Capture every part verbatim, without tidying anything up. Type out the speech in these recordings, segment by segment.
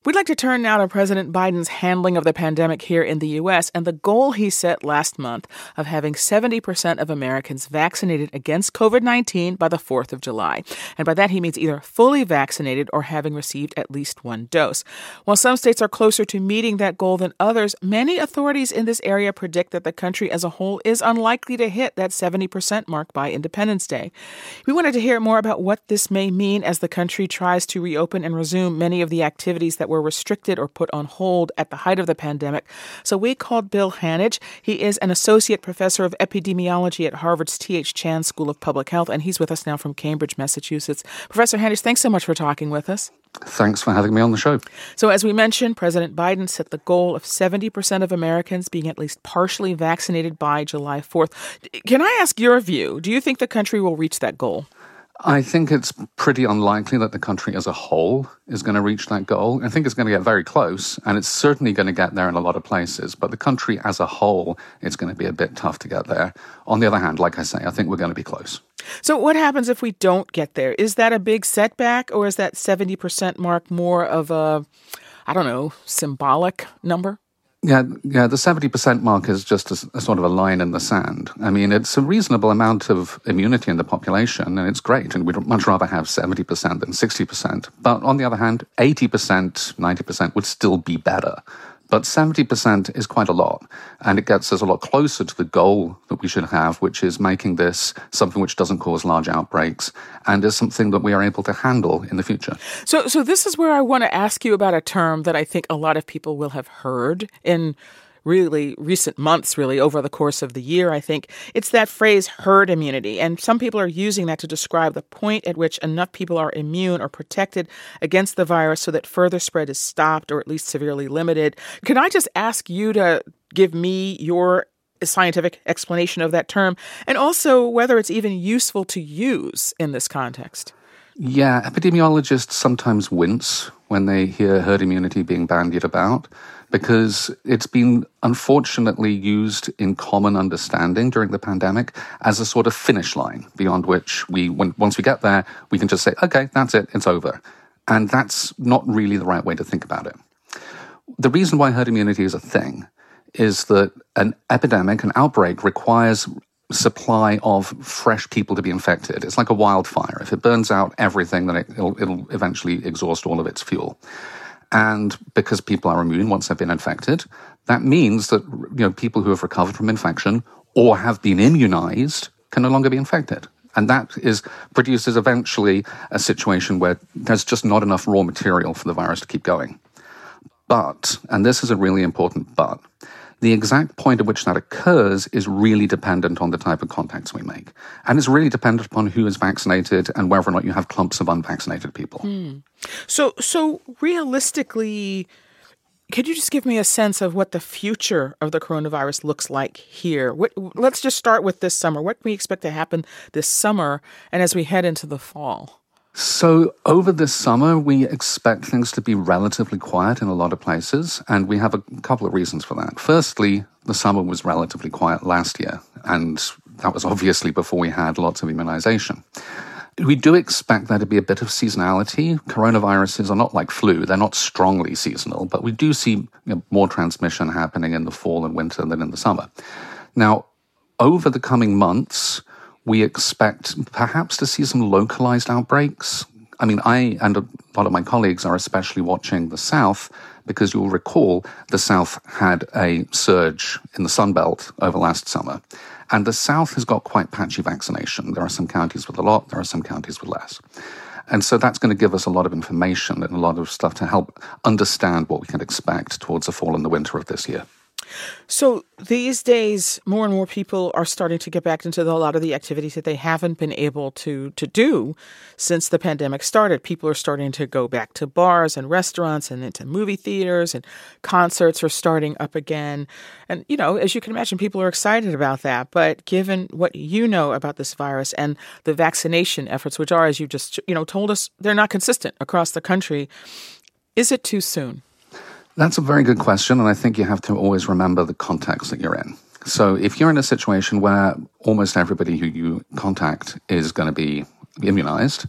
We'd like to turn now to President Biden's handling of the pandemic here in the U S and the goal he set last month of having seventy percent of Americans vaccinated against covid nineteen by the fourth of July. And by that, he means either fully vaccinated or having received at least one dose. While some states are closer to meeting that goal than others, many authorities in this area predict that the country as a whole is unlikely to hit that seventy percent mark by Independence Day. We wanted to hear more about what this may mean as the country tries to reopen and resume many of the activities that were restricted or put on hold at the height of the pandemic. So we called Bill Hanage. He is an associate professor of epidemiology at Harvard's T H Chan School of Public Health, and he's with us now from Cambridge, Massachusetts. Professor Hanage, thanks so much for talking with us. Thanks for having me on the show. So as we mentioned, President Biden set the goal of seventy percent of Americans being at least partially vaccinated by July fourth. Can I ask your view? Do you think the country will reach that goal? I think it's pretty unlikely that the country as a whole is going to reach that goal. I think it's going to get very close, and it's certainly going to get there in a lot of places. But the country as a whole, it's going to be a bit tough to get there. On the other hand, like I say, I think we're going to be close. So what happens if we don't get there? Is that a big setback, or is that seventy percent mark more of a, I don't know, symbolic number? Yeah, yeah. The seventy percent mark is just a, a sort of a line in the sand. I mean, it's a reasonable amount of immunity in the population, and it's great. And we'd much rather have seventy percent than sixty percent. But on the other hand, eighty percent, ninety percent would still be better. But seventy percent is quite a lot, and it gets us a lot closer to the goal that we should have, which is making this something which doesn't cause large outbreaks and is something that we are able to handle in the future. So so this is where I want to ask you about a term that I think a lot of people will have heard in really recent months, really, over the course of the year, I think. It's that phrase herd immunity. And some people are using that to describe the point at which enough people are immune or protected against the virus so that further spread is stopped or at least severely limited. Can I just ask you to give me your scientific explanation of that term and also whether it's even useful to use in this context? Yeah, epidemiologists sometimes wince when they hear herd immunity being bandied about, because it's been unfortunately used in common understanding during the pandemic as a sort of finish line beyond which we, when, once we get there, we can just say, okay, that's it, it's over. And that's not really the right way to think about it. The reason why herd immunity is a thing is that an epidemic, an outbreak, requires supply of fresh people to be infected. It's like a wildfire. If it burns out everything, then it, it'll, it'll eventually exhaust all of its fuel. And because people are immune once they've been infected, that means that, you know, people who have recovered from infection or have been immunized can no longer be infected. And that is produces eventually a situation where there's just not enough raw material for the virus to keep going. But, and this is a really important but, the exact point at which that occurs is really dependent on the type of contacts we make. And it's really dependent upon who is vaccinated and whether or not you have clumps of unvaccinated people. Hmm. So, so realistically, could you just give me a sense of what the future of the coronavirus looks like here? What, let's just start with this summer. What can we expect to happen this summer and as we head into the fall? So over this summer, we expect things to be relatively quiet in a lot of places, and we have a couple of reasons for that. Firstly, the summer was relatively quiet last year, and that was obviously before we had lots of immunization. We do expect there to be a bit of seasonality. Coronaviruses are not like flu. They're not strongly seasonal, but we do see, you know, more transmission happening in the fall and winter than in the summer. Now, over the coming months, we expect perhaps to see some localized outbreaks. I mean, I and a lot of my colleagues are especially watching the South because you'll recall the South had a surge in the Sun Belt over last summer. And the South has got quite patchy vaccination. There are some counties with a lot, there are some counties with less. And so that's going to give us a lot of information and a lot of stuff to help understand what we can expect towards the fall and the winter of this year. So these days, more and more people are starting to get back into the, a lot of the activities that they haven't been able to to do since the pandemic started. People are starting to go back to bars and restaurants and into movie theaters, and concerts are starting up again. And, you know, as you can imagine, people are excited about that. But given what you know about this virus and the vaccination efforts, which are, as you just, you know, told us, they're not consistent across the country, is it too soon? That's a very good question, and I think you have to always remember the context that you're in. So if you're in a situation where almost everybody who you contact is going to be immunized,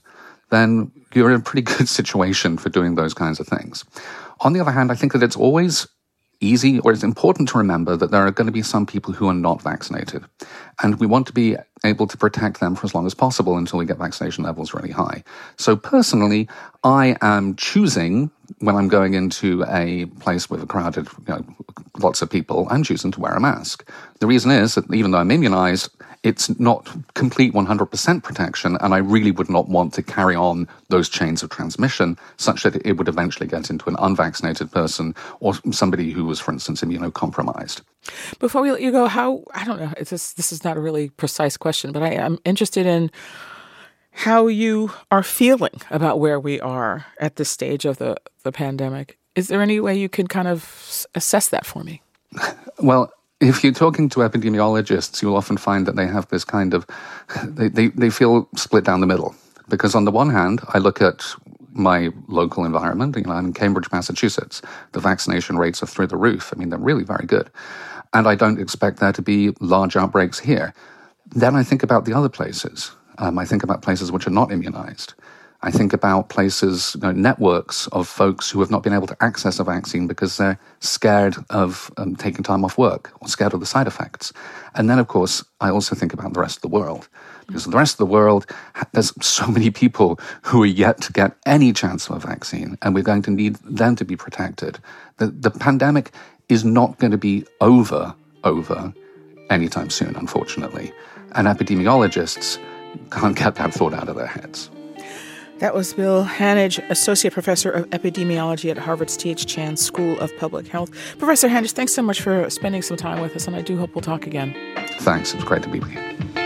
then you're in a pretty good situation for doing those kinds of things. On the other hand, I think that it's always easy, or it's important to remember that there are going to be some people who are not vaccinated. And we want to be able to protect them for as long as possible until we get vaccination levels really high. So personally, I am choosing, when I'm going into a place with a crowded, you know, lots of people, I'm choosing to wear a mask. The reason is that even though I'm immunized, it's not complete one hundred percent protection, and I really would not want to carry on those chains of transmission such that it would eventually get into an unvaccinated person or somebody who was, for instance, immunocompromised. Before we let you go, how, I don't know, it's just, this is not a really precise question, but I, I'm interested in how you are feeling about where we are at this stage of the, the pandemic. Is there any way you can kind of assess that for me? Well, if you're talking to epidemiologists, you'll often find that they have this kind of, they, they, they feel split down the middle. Because on the one hand, I look at my local environment, you know, I'm in Cambridge, Massachusetts. The vaccination rates are through the roof. I mean, they're really very good. And I don't expect there to be large outbreaks here. Then I think about the other places. Um, I think about places which are not immunized. I think about places, you know, networks of folks who have not been able to access a vaccine because they're scared of um, taking time off work or scared of the side effects. And then, of course, I also think about the rest of the world. Because the rest of the world, there's so many people who are yet to get any chance of a vaccine, and we're going to need them to be protected. The, the pandemic is not going to be over, over anytime soon, unfortunately. And epidemiologists can't get that thought out of their heads. That was Bill Hanage, Associate Professor of Epidemiology at Harvard's T H Chan School of Public Health. Professor Hanage, thanks so much for spending some time with us, and I do hope we'll talk again. Thanks. It was great to be with you.